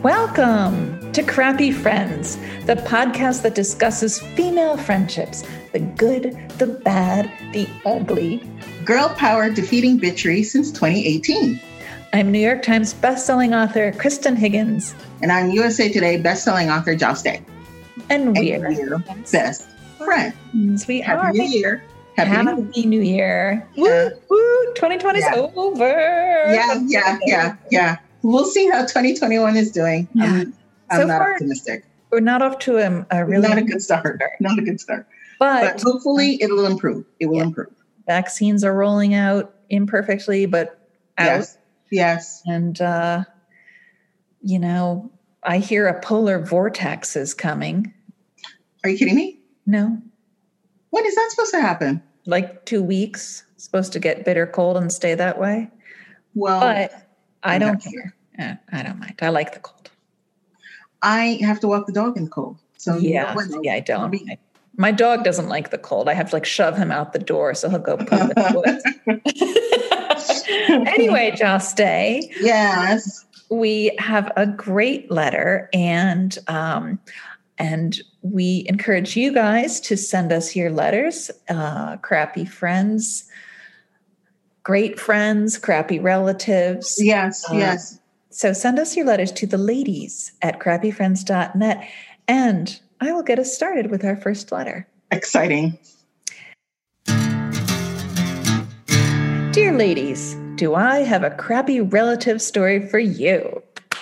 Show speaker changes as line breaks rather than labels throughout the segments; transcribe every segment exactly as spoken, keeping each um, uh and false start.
Welcome to Crappy Friends, the podcast that discusses female friendships, the good, the bad, the ugly.
Girl power defeating bitchery since twenty eighteen.
I'm New York Times bestselling author Kristen Higgins.
And I'm U S A Today bestselling author Joss Day.
And we're,
and we're best friends.
We
Happy
are.
New Year.
Happy, Happy New Year. Yeah. Woo, woo, twenty twenty is yeah. over.
Yeah, yeah, yeah, yeah. We'll see how twenty twenty-one is doing.
Yeah.
I'm, I'm
so
not
far,
optimistic.
We're not off to a, a really
not a good start. start. Not a good start.
But,
but hopefully it'll improve. It will
yeah.
improve.
Vaccines are rolling out imperfectly, but out.
Yes. Yes.
And, uh, you know, I hear a polar vortex is coming.
Are you kidding me?
No.
When is that supposed to happen?
Like two weeks. It's supposed to get bitter cold and stay that way.
Well,
but I don't care. Uh, I don't mind. I like the cold.
I have to walk the dog in the cold. So
yeah,
you know
yeah, I don't. I, my dog doesn't like the cold. I have to like shove him out the door so he'll go poop in the woods. Anyway, Joss Day.
Yes.
We have a great letter, and um, and we encourage you guys to send us your letters. Uh, crappy friends, great friends, crappy relatives.
Yes,
uh,
yes.
So send us your letters to the ladies at crappy friends dot net, and I will get us started with our first letter.
Exciting.
Dear ladies, do I have a crappy relative story for you?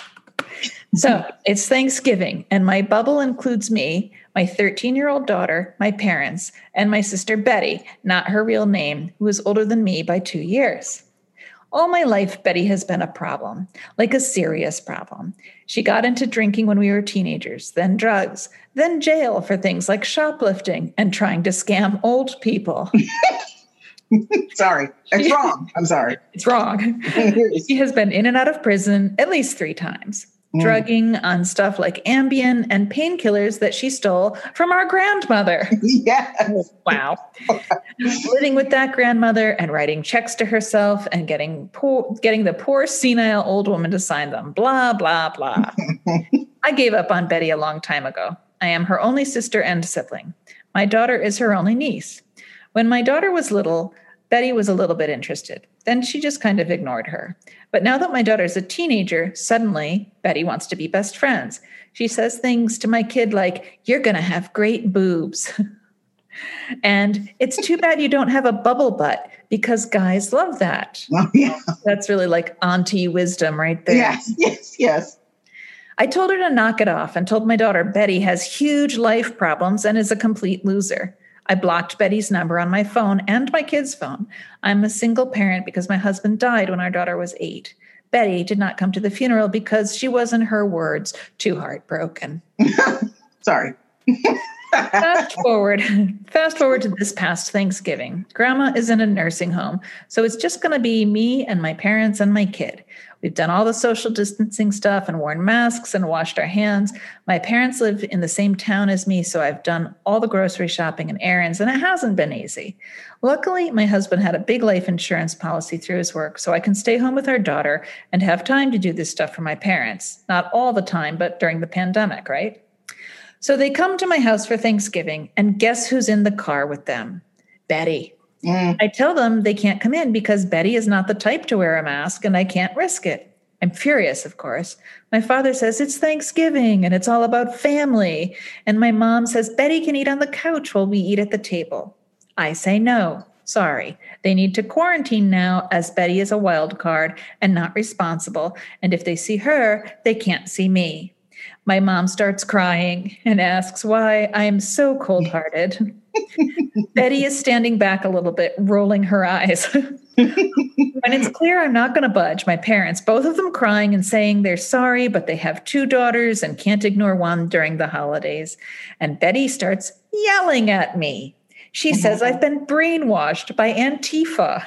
So it's Thanksgiving, and my bubble includes me, my thirteen-year-old daughter, my parents, and my sister Betty, not her real name, who is older than me by two years. All my life, Betty has been a problem, like a serious problem. She got into drinking when we were teenagers, then drugs, then jail for things like shoplifting and trying to scam old people.
Sorry, it's wrong. I'm sorry.
It's wrong. She has been in and out of prison at least three times, mm. drugging on stuff like Ambien and painkillers that she stole from our grandmother.
Yes.
Wow. Living with that grandmother and writing checks to herself and getting poor, getting the poor senile old woman to sign them. Blah, blah, blah. I gave up on Betty a long time ago. I am her only sister and sibling. My daughter is her only niece. When my daughter was little, Betty was a little bit interested. Then she just kind of ignored her. But now that my daughter's a teenager, suddenly Betty wants to be best friends. She says things to my kid like, "You're going to have great boobs." And it's too bad you don't have a bubble butt because guys love that.
Oh, yeah.
That's really like auntie wisdom right there.
Yes, yes, yes.
I told her to knock it off and told my daughter Betty has huge life problems and is a complete loser. I blocked Betty's number on my phone and my kid's phone. I'm a single parent because my husband died when our daughter was eight. Betty did not come to the funeral because she was, in her words, too heartbroken.
Sorry.
Fast forward. Fast forward to this past Thanksgiving. Grandma is in a nursing home, so it's just going to be me and my parents and my kid. We've done all the social distancing stuff and worn masks and washed our hands. My parents live in the same town as me, so I've done all the grocery shopping and errands, and it hasn't been easy. Luckily, my husband had a big life insurance policy through his work, so I can stay home with our daughter and have time to do this stuff for my parents. Not all the time, but during the pandemic, right? So they come to my house for Thanksgiving, and guess who's in the car with them? Betty. Mm. I tell them they can't come in because Betty is not the type to wear a mask, and I can't risk it. I'm furious, of course. My father says it's Thanksgiving, and it's all about family. And my mom says Betty can eat on the couch while we eat at the table. I say no. Sorry. They need to quarantine now as Betty is a wild card and not responsible. And if they see her, they can't see me. My mom starts crying and asks why I am so cold-hearted. Betty is standing back a little bit, rolling her eyes. When it's clear I'm not going to budge, my parents, both of them crying and saying they're sorry, but they have two daughters and can't ignore one during the holidays. And Betty starts yelling at me. She says I've been brainwashed by Antifa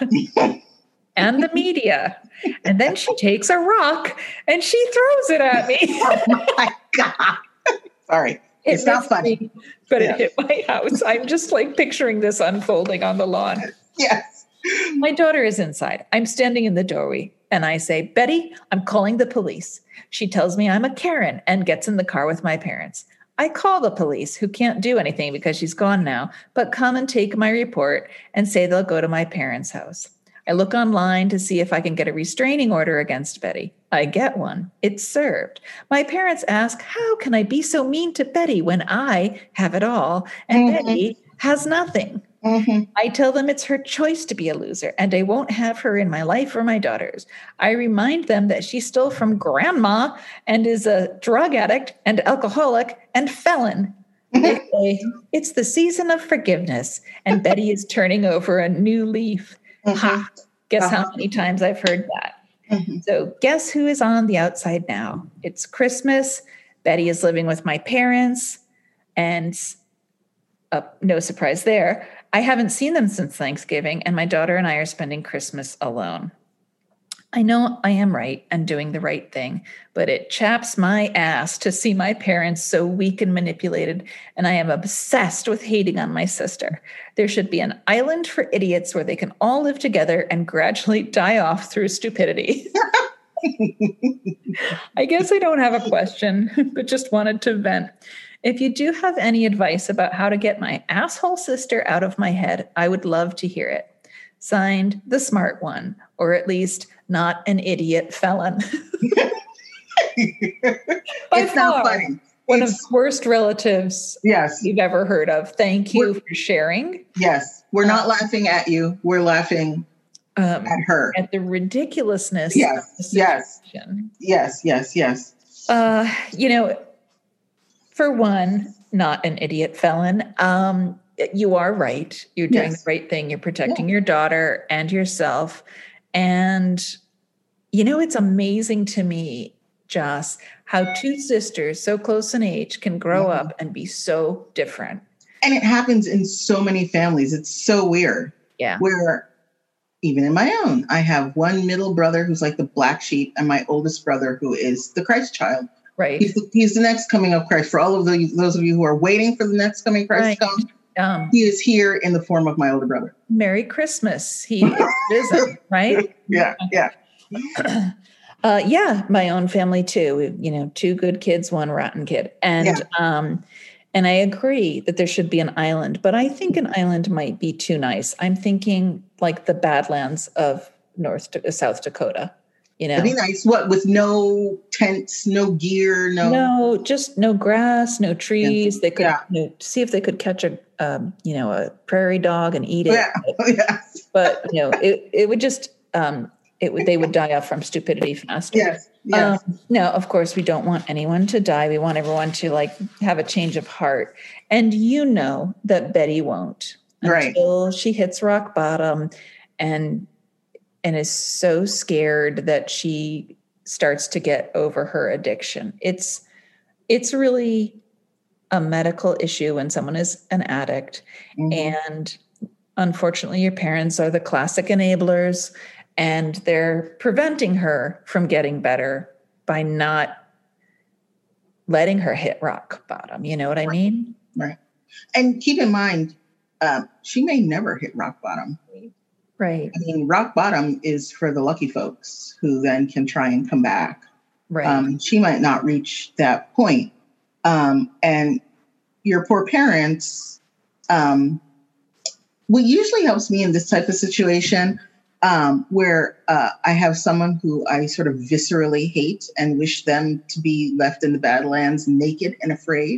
and the media. And then she takes a rock and she throws it at me.
Oh my God. Sorry.
It
it's not funny.
Me, but
yeah.
It hit my house. I'm just like picturing this unfolding on the lawn.
Yes.
My daughter is inside. I'm standing in the doorway and I say, Betty, I'm calling the police. She tells me I'm a Karen and gets in the car with my parents. I call the police, who can't do anything because she's gone now, but come and take my report and say they'll go to my parents' house. I look online to see if I can get a restraining order against Betty. I get one. It's served. My parents ask, how can I be so mean to Betty when I have it all and mm-hmm. Betty has nothing? Mm-hmm. I tell them it's her choice to be a loser and I won't have her in my life or my daughters. I remind them that she stole from grandma and is a drug addict and alcoholic and felon. They say, it's the season of forgiveness and Betty is turning over a new leaf. Mm-hmm. Ha! Guess uh-huh. how many times I've heard that. Mm-hmm. So guess who is on the outside now? It's Christmas. Betty is living with my parents. And uh, no surprise there. I haven't seen them since Thanksgiving, and my daughter and I are spending Christmas alone. I know I am right and doing the right thing, but it chaps my ass to see my parents so weak and manipulated, and I am obsessed with hating on my sister. There should be an island for idiots where they can all live together and gradually die off through stupidity. I guess I don't have a question, but just wanted to vent. If you do have any advice about how to get my asshole sister out of my head, I would love to hear it. Signed, the smart one, or at least not an idiot felon.
It's not funny.
One
it's,
of the worst relatives
yes.
you've ever heard of. Thank you we're, for sharing.
Yes. We're not um, laughing at you. We're laughing um, at her.
At the ridiculousness
yes,
of the situation.
Yes. Yes. Yes. Yes.
Uh, you know, for one, not an idiot felon. Um, you are right. You're doing yes. the right thing. You're protecting yeah. your daughter and yourself. And, you know, it's amazing to me, Joss, how two sisters so close in age can grow yeah. up and be so different.
And it happens in so many families. It's so weird.
Yeah.
Where even in my own, I have one middle brother who's like the black sheep and my oldest brother who is the Christ child.
Right.
He's the, he's the next coming of Christ. For all of the, those of you who are waiting for the next coming of Christ right. to come, um, he is here in the form of my older brother.
Merry Christmas. He is risen, right?
Yeah, yeah.
Uh, yeah, my own family too. We, you know, two good kids, one rotten kid. And yeah. um, and I agree that there should be an island, but I think an island might be too nice. I'm thinking like the Badlands of North South Dakota. You know,
that'd be nice. What, with no tents, no gear, no,
no, just no grass, no trees.
Yeah.
They could
yeah.
you know, see if they could catch a, um, you know, a prairie dog and eat it.
Yeah.
But,
yeah.
but you know, it it would just, um, it would they would die off from stupidity faster.
Yes. Yes.
Um, no, of course we don't want anyone to die. We want everyone to like have a change of heart, and you know that Betty won't until
right.
she hits rock bottom, and. and is so scared that she starts to get over her addiction. It's it's really a medical issue when someone is an addict. Mm-hmm. And unfortunately, your parents are the classic enablers, and they're preventing her from getting better by not letting her hit rock bottom. You know what I mean?
Right. And keep in mind, uh, she may never hit rock bottom.
Right.
I mean, rock bottom is for the lucky folks who then can try and come back.
Right.
Um, she might not reach that point. Um, and your poor parents, um, what usually helps me in this type of situation, um, where uh, I have someone who I sort of viscerally hate and wish them to be left in the Badlands naked and afraid,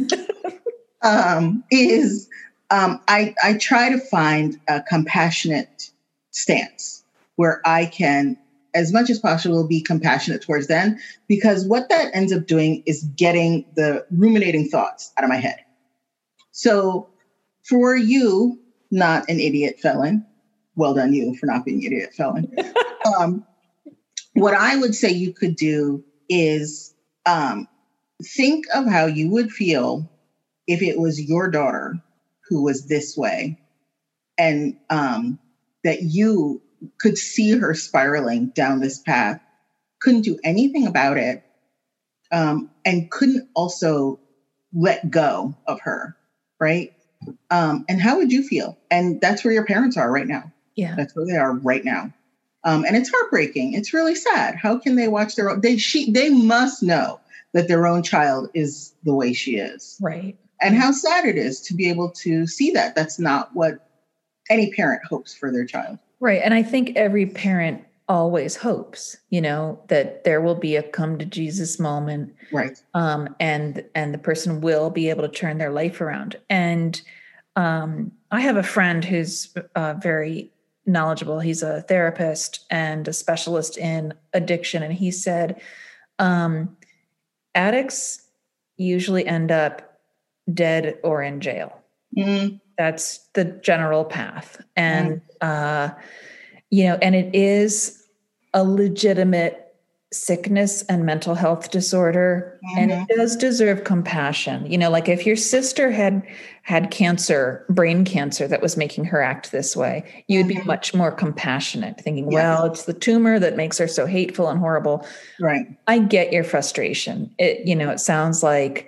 um, is... Um, I, I try to find a compassionate stance where I can, as much as possible, be compassionate towards them, because what that ends up doing is getting the ruminating thoughts out of my head. So for you, not an idiot felon, well done you for not being an idiot felon. um, what I would say you could do is um, think of how you would feel if it was your daughter who was this way, and um, that you could see her spiraling down this path, couldn't do anything about it, um, and couldn't also let go of her, right? Um, and how would you feel? And that's where your parents are right now.
Yeah.
That's where they are right now. Um, and it's heartbreaking. It's really sad. How can they watch their own? They she they must know that their own child is the way she is.
Right.
And how sad it is to be able to see that. That's not what any parent hopes for their child.
Right. And I think every parent always hopes, you know, that there will be a come to Jesus moment.
Right.
Um, and and the person will be able to turn their life around. And um, I have a friend who's uh, very knowledgeable. He's a therapist and a specialist in addiction. And he said, um, addicts usually end up dead or in jail.
Mm.
That's the general path. And, mm. uh, you know, and it is a legitimate sickness and mental health disorder. Mm-hmm. And it does deserve compassion. You know, like if your sister had had cancer, brain cancer that was making her act this way, you would mm-hmm. be much more compassionate, thinking, yes. well, it's the tumor that makes her so hateful and horrible.
Right.
I get your frustration. It, you know, it sounds like,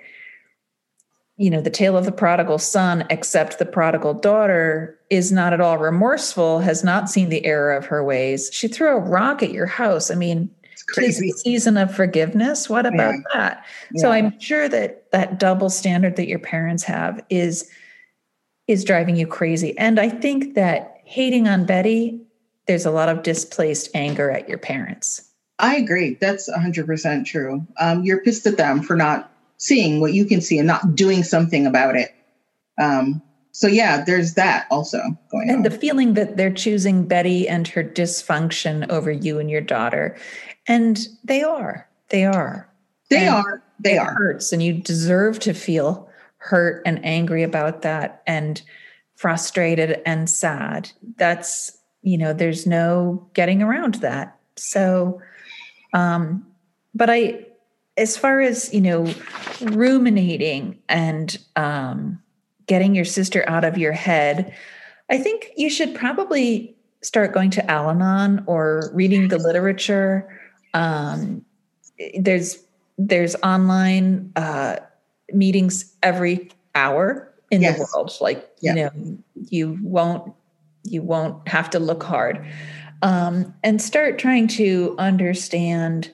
you know, the tale of the prodigal son, except the prodigal daughter is not at all remorseful, has not seen the error of her ways. She threw a rock at your house. I mean, it's crazy. It's a season of forgiveness. What about yeah. that? Yeah. So I'm sure that that double standard that your parents have is, is driving you crazy. And I think that hating on Betty, there's a lot of displaced anger at your parents.
I agree. That's one hundred percent true. Um, you're pissed at them for not seeing what you can see and not doing something about it. Um, so yeah, there's that also going
and
on.
And the feeling that they're choosing Betty and her dysfunction over you and your daughter. And they are, they are.
They
and
are, they
it
are.
hurts, and you deserve to feel hurt and angry about that and frustrated and sad. That's, you know, there's no getting around that. So, um, but I, as far as, you know, ruminating and um, getting your sister out of your head, I think you should probably start going to Al-Anon or reading the literature. Um, there's there's online uh, meetings every hour in yes. the world. Like, yeah. you know, you won't you won't have to look hard, um, and start trying to understand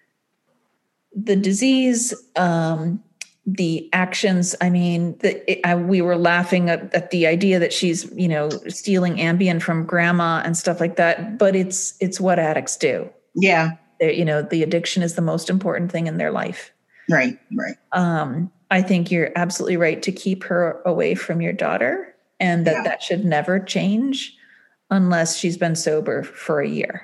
the disease, um, the actions. I mean, the, it, I, we were laughing at, at the idea that she's, you know, stealing Ambien from grandma and stuff like that. But it's it's what addicts do.
Yeah,
They're, you know, the addiction is the most important thing in their life.
Right, right.
Um, I think you're absolutely right to keep her away from your daughter, and that yeah. that should never change unless she's been sober for a year.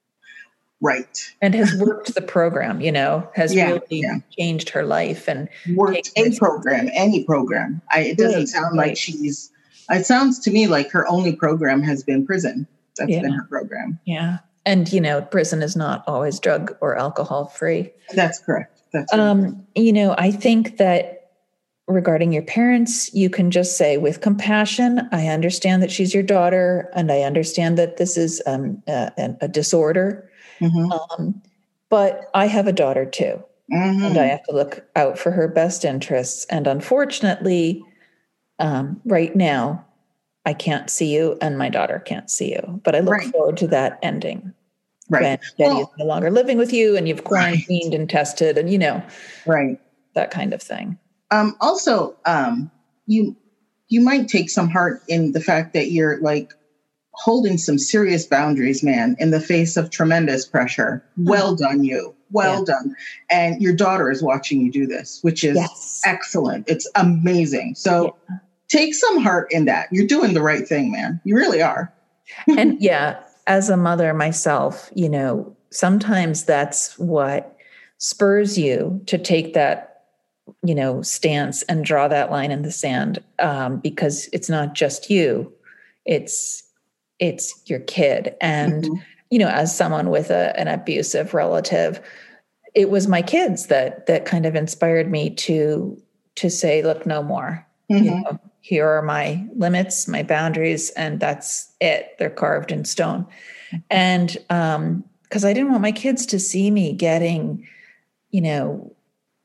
Right.
And has worked the program, you know, has yeah, really yeah. changed her life and
worked a program, any program. I, it doesn't right, sound right. like she's, it sounds to me like her only program has been prison. That's
yeah.
been her program.
Yeah. And, you know, prison is not always drug or alcohol free.
That's correct. That's
um, right. You know, I think that regarding your parents, you can just say with compassion, I understand that she's your daughter, and I understand that this is um, a, a disorder. Mm-hmm. Um, but I have a daughter too, mm-hmm. and I have to look out for her best interests. And unfortunately, um, right now, I can't see you, and my daughter can't see you. But I look
right.
forward to that ending.
Right.
When Betty well, is no longer living with you, and you've quarantined right. and tested, and you know,
right,
that kind of thing.
Um, also, um, you you might take some heart in the fact that you're like holding some serious boundaries, man, in the face of tremendous pressure. Well done, you. Well yeah. done. And your daughter is watching you do this, which is yes. excellent. It's amazing. So yeah. take some heart in that. You're doing the right thing, man. You really are.
And yeah, as a mother myself, you know, sometimes that's what spurs you to take that, you know, stance and draw that line in the sand, um, because it's not just you. It's It's your kid. And, mm-hmm. you know, as someone with a, an abusive relative, it was my kids that, that kind of inspired me to, to say, look, no more, mm-hmm. you know, here are my limits, my boundaries, and that's it. They're carved in stone. And, um, cause I didn't want my kids to see me getting, you know,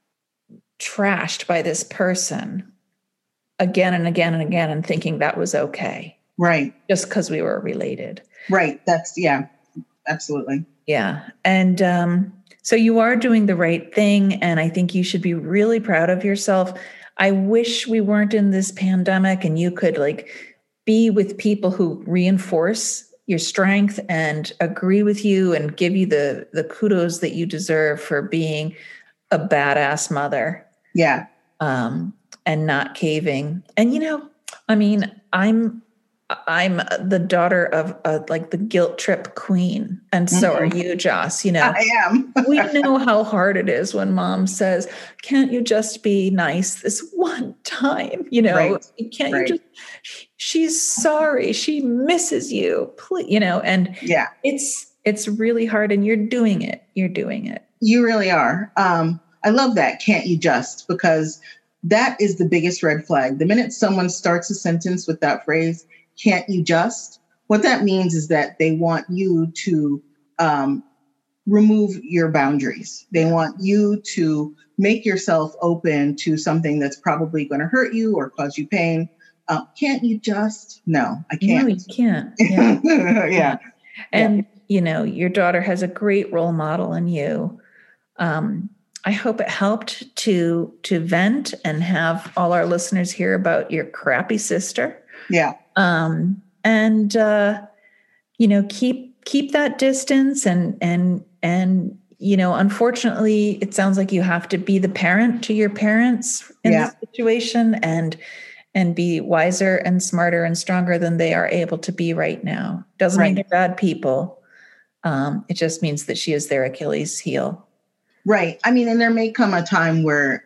trashed by this person again and again and again, and thinking that was okay.
Right.
Just because we were related.
Right. That's, yeah. absolutely.
Yeah. And um, so you are doing the right thing. And I think you should be really proud of yourself. I wish we weren't in this pandemic and you could like be with people who reinforce your strength and agree with you and give you the the kudos that you deserve for being a badass mother.
Yeah.
Um, and not caving. And, you know, I mean, I'm I'm the daughter of uh, like the guilt trip queen. And so mm-hmm. are you, Joss. You know,
I am.
We know how hard it is when mom says, can't you just be nice this one time? You know, right. can't right. you just, she's sorry. She misses you. Please, you know, and
yeah,
it's, it's really hard and you're doing it. You're doing it.
You really are. Um, I love that. Can't you just, because that is the biggest red flag. The minute someone starts a sentence with that phrase, can't you just? What that means is that they want you to um, remove your boundaries. They want you to make yourself open to something that's probably going to hurt you or cause you pain. Uh, can't you just? No, I can't.
No, you can't. Yeah.
yeah.
And,
yeah.
you know, your daughter has a great role model in you. Um, I hope it helped to to vent and have all our listeners hear about your crappy sister.
Yeah.
Um, and, uh, you know, keep, keep that distance and, and, and, you know, unfortunately it sounds like you have to be the parent to your parents in
yeah.
this situation and, and be wiser and smarter and stronger than they are able to be right now. Doesn't right. mean they're bad people. Um, it just means that she is their Achilles heel.
Right. I mean, and there may come a time where,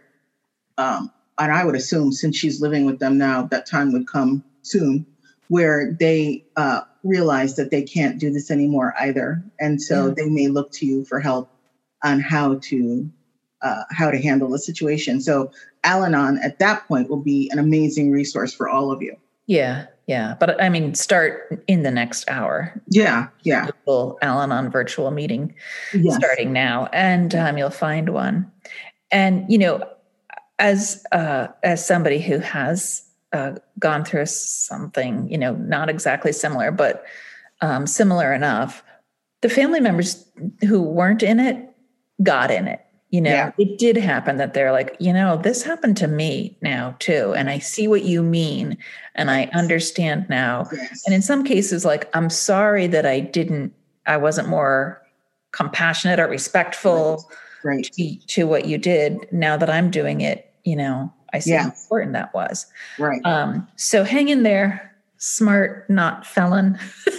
um, and I would assume since she's living with them now, that time would come soon, where they uh, realize that they can't do this anymore either. And so yeah. they may look to you for help on how to uh, how to handle the situation. So Al-Anon at that point will be an amazing resource for all of you.
Yeah, yeah. But I mean, start in the next hour.
Yeah, yeah.
Google Al-Anon virtual meeting
yes.
starting now, and um, you'll find one. And, you know, as uh, as somebody who has Uh, gone through something, you know, not exactly similar, but um, similar enough. The family members who weren't in it got in it. You know, yeah. It did happen that they're like, you know, this happened to me now too. And I see what you mean. And yes. I understand now.
Yes.
And in some cases, like, I'm sorry that I didn't, I wasn't more compassionate or respectful
right. Right.
To, to what you did. Now that I'm doing it, you know, I see
yeah.
how important that was.
Right.
Um, so hang in there, smart, not felon.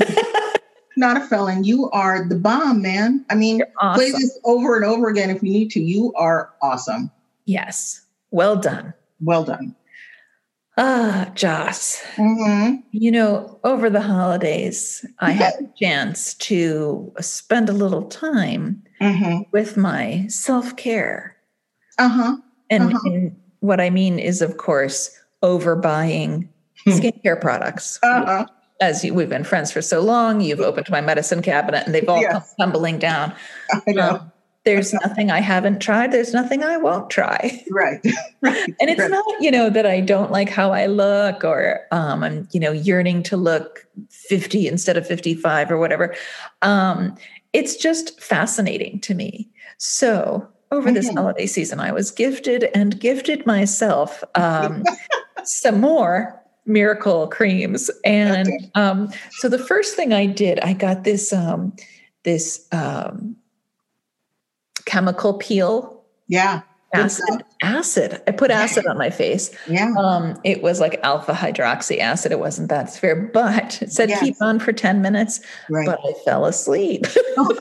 Not a felon. You are the bomb, man. I mean,
awesome.
Play this over and over again if you need to. You are awesome.
Yes. Well done.
Well done.
Ah, Joss.
Mm-hmm.
You know, over the holidays, I had a chance to spend a little time
mm-hmm.
with my self-care.
Uh-huh.
And,
uh-huh.
and what I mean is, of course, overbuying skincare products.
Uh-huh.
As you, we've been friends for so long, you've opened my medicine cabinet and they've all yes. come tumbling down.
I know.
Um, there's nothing I haven't tried. There's nothing I won't try.
Right. right.
And it's
right.
not, you know, that I don't like how I look or um, I'm, you know, yearning to look fifty instead of fifty-five or whatever. Um, it's just fascinating to me. So over this mm-hmm. holiday season, I was gifted and gifted myself um, some more miracle creams. And
okay.
um, so the first thing I did, I got this, um, this um, chemical peel.
Yeah.
Acid, acid. I put acid on my face.
Yeah.
Um, it was like alpha hydroxy acid. It wasn't that severe, but it said
yes.
keep on for ten minutes,
right.
but I fell asleep.
Oh.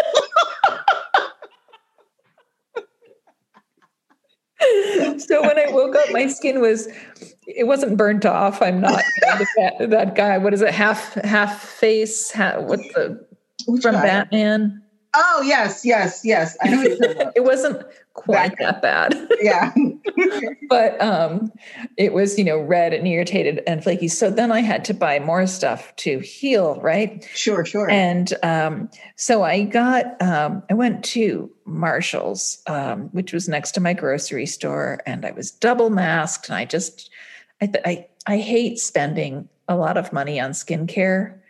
So when I woke up, my skin was, it wasn't burnt off. I'm not you know, that, that guy. What is it? Half, half face. Half, what's the,
Which
from
guy?
Batman?
Oh, yes, yes, yes. I know what you're talking about.
It wasn't quite that, that bad.
Yeah.
But um, it was, you know, red and irritated and flaky. So then I had to buy more stuff to heal, right?
Sure, sure.
And um, so I got, um, I went to Marshall's, um, which was next to my grocery store, and I was double masked. And I just, I, I, I hate spending a lot of money on skincare.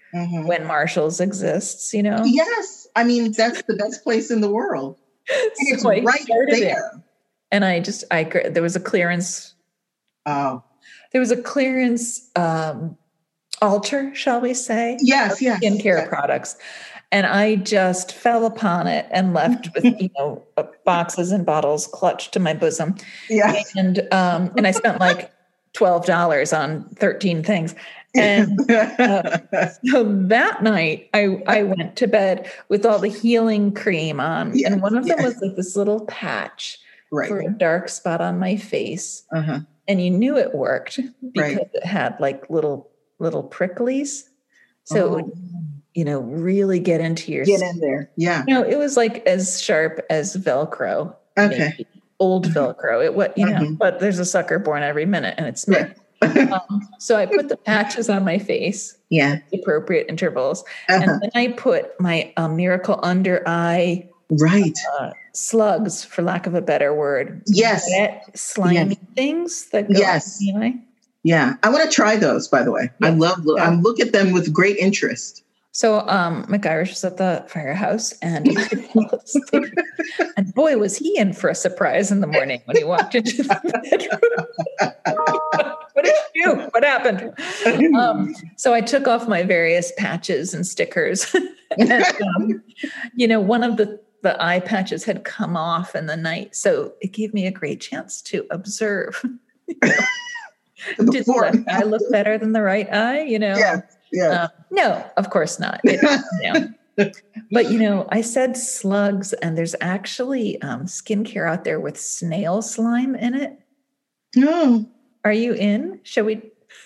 Mm-hmm.
when Marshall's exists, you know?
Yes. I mean, that's the best place in the world. And it's
So I
right
started it.
there.
And I just, I, there was a clearance,
Oh,
there was a clearance um, altar, shall we say?
yes,
of
yes.
Skincare
yes.
products. And I just fell upon it and left with, you know, boxes and bottles clutched to my bosom.
Yes.
And, um, and I spent like twelve dollars on thirteen things. And uh, so that night I, I went to bed with all the healing cream on.
Yes,
and one of them
yes.
was like this little patch
Right.
for a dark spot on my face.
Uh-huh.
And you knew it worked because
Right.
it had like little, little pricklies. So
Oh.
it would, you know, really get into your
Get
skin.
in there. Yeah.
No, it was like as sharp as Velcro.
Okay.
Maybe. Old Velcro. It what you know,
Mhm.
but there's a sucker born every minute, and it's me.
Right.
um, so I put the patches on my face,
Yeah.
at appropriate intervals,
Uh-huh.
and then I put my uh, Miracle Under Eye
Right.
uh, slugs, for lack of a better word.
Yes.
Wet, slimy
Yes.
things that go
Yes.
on the eye.
Yeah. I want to try those, by the way. I
Yes.
love,
Yeah.
I look at them with great interest.
So um, McIrish was at the firehouse, and I fell asleep. And boy, was he in for a surprise in the morning when he walked into the bedroom. What did you do? What happened? Um, so I took off my various patches and stickers. and, um, you know, one of the, the eye patches had come off in the night. So it gave me a great chance to observe. Did the left eye look better than the right eye? You know?
Yeah. Yeah.
Um, no, of course not. It, no. But, you know, I said slugs, and there's actually um, skincare out there with snail slime in it.
No.
Are you in? Shall we?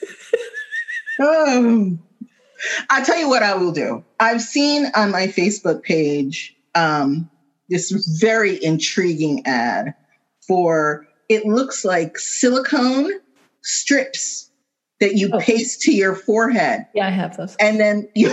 Oh. I'll tell you what I will do. I've seen on my Facebook page um, this very intriguing ad for, it looks like silicone strips that you
Oh.
paste to your forehead.
Yeah, I have those.
And then you...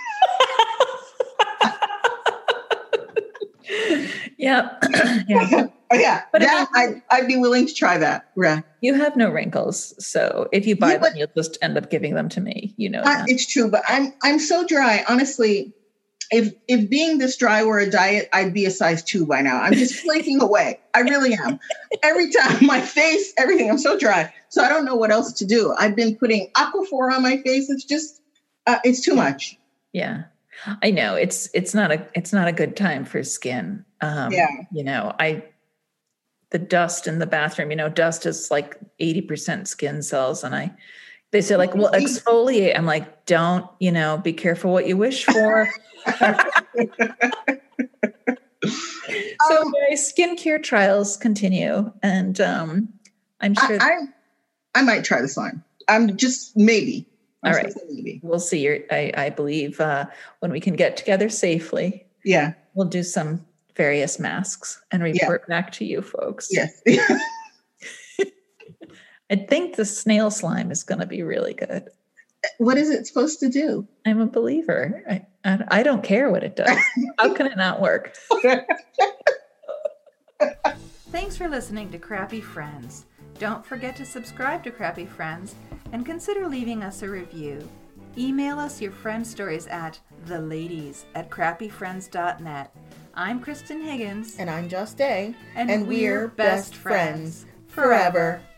yeah. yeah.
yeah,
But I
that,
mean-
I'd, I'd be willing to try that. Yeah.
You have no wrinkles. So if you buy
Yeah,
them,
but-
you'll just end up giving them to me. You know
Uh,
that.
it's true, but I'm I'm so dry. Honestly, if if being this dry were a diet, I'd be a size two by now. I'm just flaking away. I really am. Every time, my face, everything. I'm so dry, so I don't know what else to do. I've been putting Aquaphor on my face. It's just, uh, it's too much.
Yeah. I know it's it's not a it's not a good time for skin. Um,
Yeah.
You know, I the dust in the bathroom. You know, dust is like eighty percent skin cells, and I they say like, well, exfoliate. I'm like, don't. You know, be careful what you wish for. So
Um,
my skincare trials continue, and um, I'm
I,
sure
I I might try the slime. I'm just maybe. I'm
All right.
supposed to say maybe.
we'll see. Your, I, I believe uh, when we can get together safely,
Yeah.
we'll do some various masks and report back to you folks.
Yes.
I think the snail slime is going to be really good.
What is it supposed to do?
I'm a believer. I, I, I don't care what it does. How can it not work? Thanks for listening to Crappy Friends. Don't forget to subscribe to Crappy Friends and consider leaving us a review. Email us your friend stories at theladies at crappy friends dot net. I'm Kristen Higgins.
And I'm Just Day.
And
and
we're
we're
best
best
friends
friends forever.